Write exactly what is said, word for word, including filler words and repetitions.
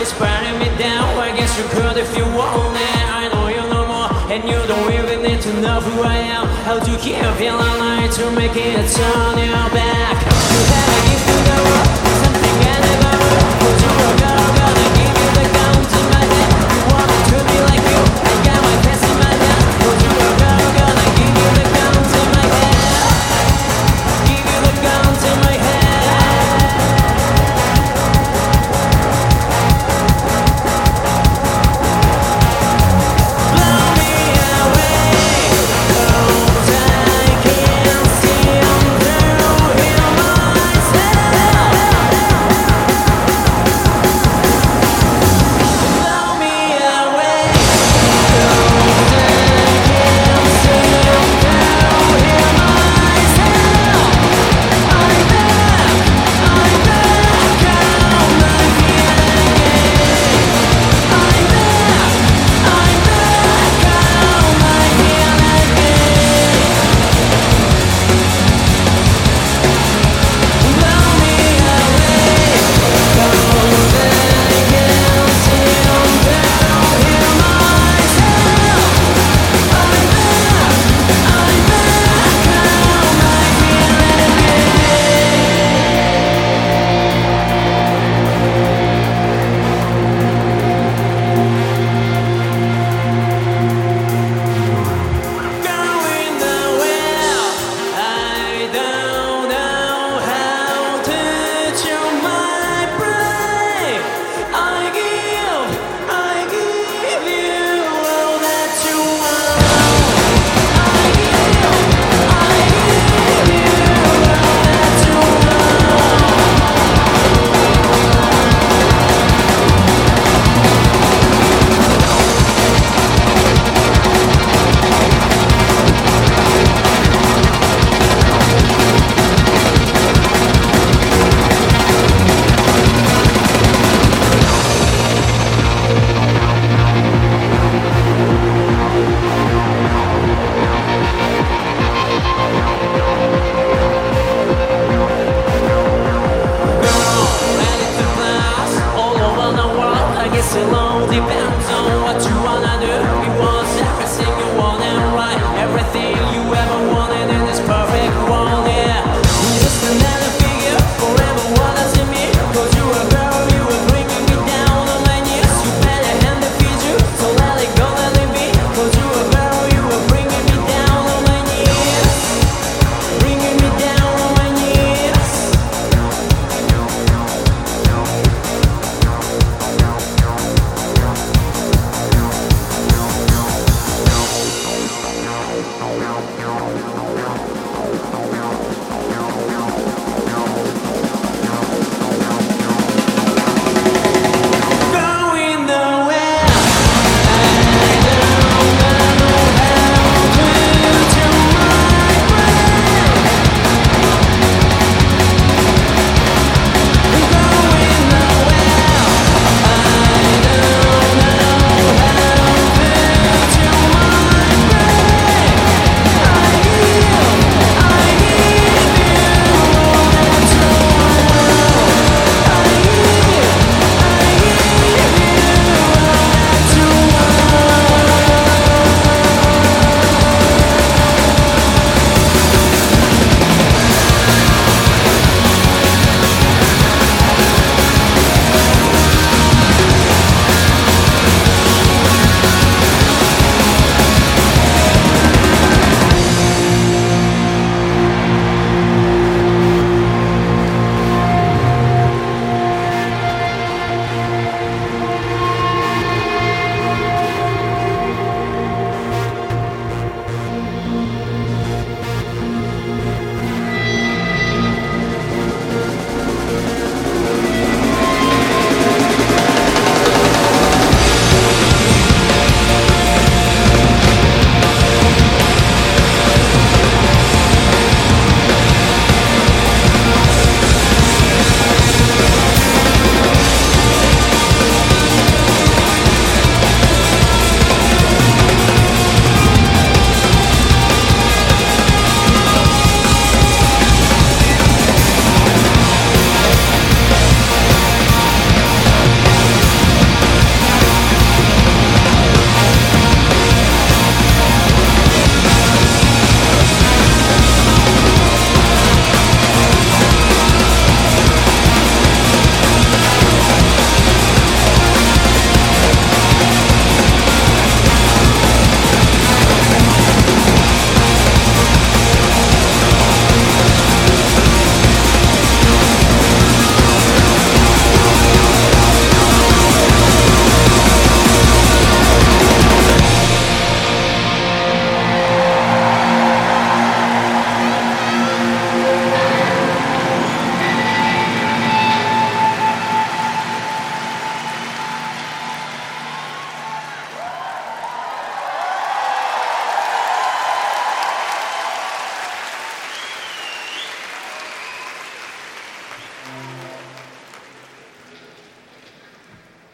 is burning me down. I guess you could if you want it. I know you know more, and you don't even need to know who I am. How do you keep feeling like to make it turn your back? You have a gift to the world, something I never heard. Cause you're a girl, gonna give you the gun to my head. You want me to be like you, I got my pants in my hand. Cause you're a girl, gonna give you the gun to my head. Give you the gun to my head. It all depends on what you wanna do. It was everything you wanted, right? Everything you ever wanted in this perfect world, yeah. You're just another figure, forever what does it mean? Cause you were a girl, you were bringing me down on my knees. You better hand the feed you, so let it go, let it be. Cause you were a girl, you were bringing me down on my knees. Bringing me down on my knees.